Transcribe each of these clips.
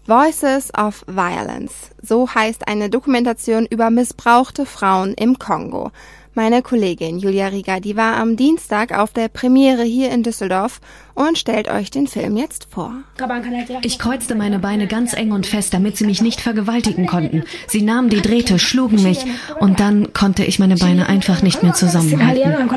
Voices of Violence, so heißt eine Dokumentation über missbrauchte Frauen im Kongo. Meine Kollegin Julia Rieger, die war am Dienstag auf der Premiere hier in Düsseldorf und stellt euch den Film jetzt vor. Ich kreuzte meine Beine ganz eng und fest, damit sie mich nicht vergewaltigen konnten. Sie nahmen die Drähte, schlugen mich und dann konnte ich meine Beine einfach nicht mehr zusammenhalten.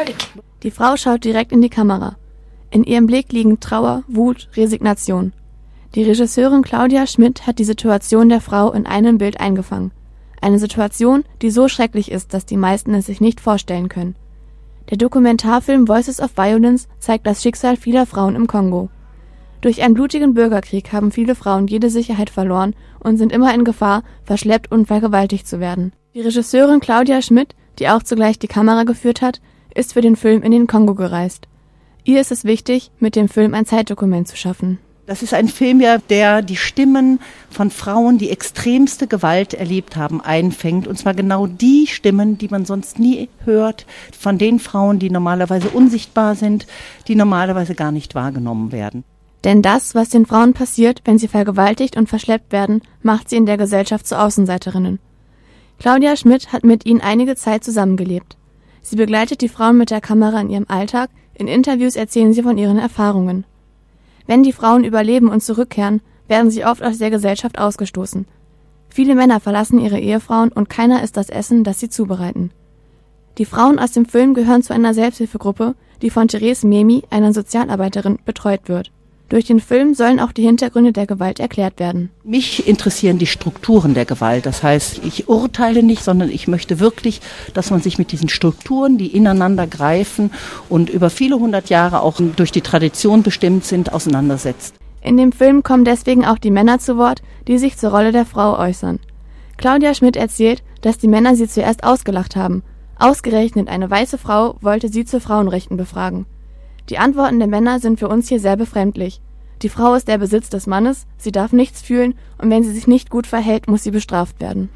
Die Frau schaut direkt in die Kamera. In ihrem Blick liegen Trauer, Wut, Resignation. Die Regisseurin Claudia Schmidt hat die Situation der Frau in einem Bild eingefangen. Eine Situation, die so schrecklich ist, dass die meisten es sich nicht vorstellen können. Der Dokumentarfilm Voices of Violence zeigt das Schicksal vieler Frauen im Kongo. Durch einen blutigen Bürgerkrieg haben viele Frauen jede Sicherheit verloren und sind immer in Gefahr, verschleppt und vergewaltigt zu werden. Die Regisseurin Claudia Schmidt, die auch zugleich die Kamera geführt hat, ist für den Film in den Kongo gereist. Ihr ist es wichtig, mit dem Film ein Zeitdokument zu schaffen. Das ist ein Film, der die Stimmen von Frauen, die extremste Gewalt erlebt haben, einfängt. Und zwar genau die Stimmen, die man sonst nie hört, von den Frauen, die normalerweise unsichtbar sind, die normalerweise gar nicht wahrgenommen werden. Denn das, was den Frauen passiert, wenn sie vergewaltigt und verschleppt werden, macht sie in der Gesellschaft zu Außenseiterinnen. Claudia Schmidt hat mit ihnen einige Zeit zusammengelebt. Sie begleitet die Frauen mit der Kamera in ihrem Alltag, in Interviews erzählen sie von ihren Erfahrungen. Wenn die Frauen überleben und zurückkehren, werden sie oft aus der Gesellschaft ausgestoßen. Viele Männer verlassen ihre Ehefrauen und keiner isst das Essen, das sie zubereiten. Die Frauen aus dem Film gehören zu einer Selbsthilfegruppe, die von Therese Memi, einer Sozialarbeiterin, betreut wird. Durch den Film sollen auch die Hintergründe der Gewalt erklärt werden. Mich interessieren die Strukturen der Gewalt. Das heißt, ich urteile nicht, sondern ich möchte wirklich, dass man sich mit diesen Strukturen, die ineinander greifen und über viele hundert Jahre auch durch die Tradition bestimmt sind, auseinandersetzt. In dem Film kommen deswegen auch die Männer zu Wort, die sich zur Rolle der Frau äußern. Claudia Schmidt erzählt, dass die Männer sie zuerst ausgelacht haben. Ausgerechnet eine weiße Frau wollte sie zu Frauenrechten befragen. Die Antworten der Männer sind für uns hier sehr befremdlich. Die Frau ist der Besitz des Mannes, sie darf nichts fühlen und wenn sie sich nicht gut verhält, muss sie bestraft werden.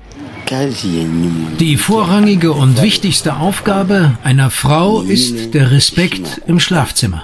Die vorrangige und wichtigste Aufgabe einer Frau ist der Respekt im Schlafzimmer.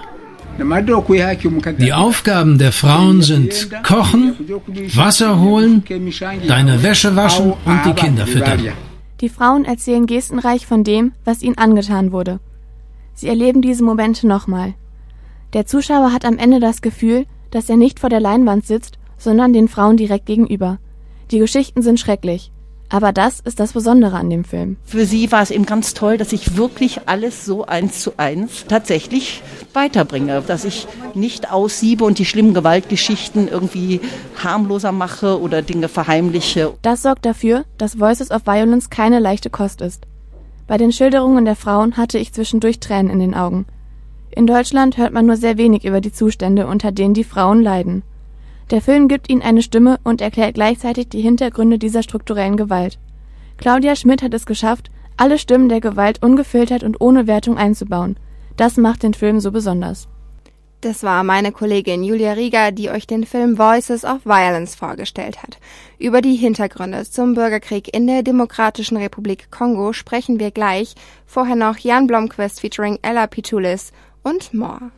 Die Aufgaben der Frauen sind Kochen, Wasser holen, deine Wäsche waschen und die Kinder füttern. Die Frauen erzählen gestenreich von dem, was ihnen angetan wurde. Sie erleben diese Momente nochmal. Der Zuschauer hat am Ende das Gefühl, dass er nicht vor der Leinwand sitzt, sondern den Frauen direkt gegenüber. Die Geschichten sind schrecklich. Aber das ist das Besondere an dem Film. Für sie war es eben ganz toll, dass ich wirklich alles so 1:1 tatsächlich weiterbringe. Dass ich nicht aussiebe und die schlimmen Gewaltgeschichten irgendwie harmloser mache oder Dinge verheimliche. Das sorgt dafür, dass Voices of Violence keine leichte Kost ist. Bei den Schilderungen der Frauen hatte ich zwischendurch Tränen in den Augen. In Deutschland hört man nur sehr wenig über die Zustände, unter denen die Frauen leiden. Der Film gibt ihnen eine Stimme und erklärt gleichzeitig die Hintergründe dieser strukturellen Gewalt. Claudia Schmidt hat es geschafft, alle Stimmen der Gewalt ungefiltert und ohne Wertung einzubauen. Das macht den Film so besonders. Das war meine Kollegin Julia Rieger, die euch den Film Voices of Violence vorgestellt hat. Über die Hintergründe zum Bürgerkrieg in der Demokratischen Republik Kongo sprechen wir gleich. Vorher noch Jan Blomqvist featuring Ella Pitulis und more.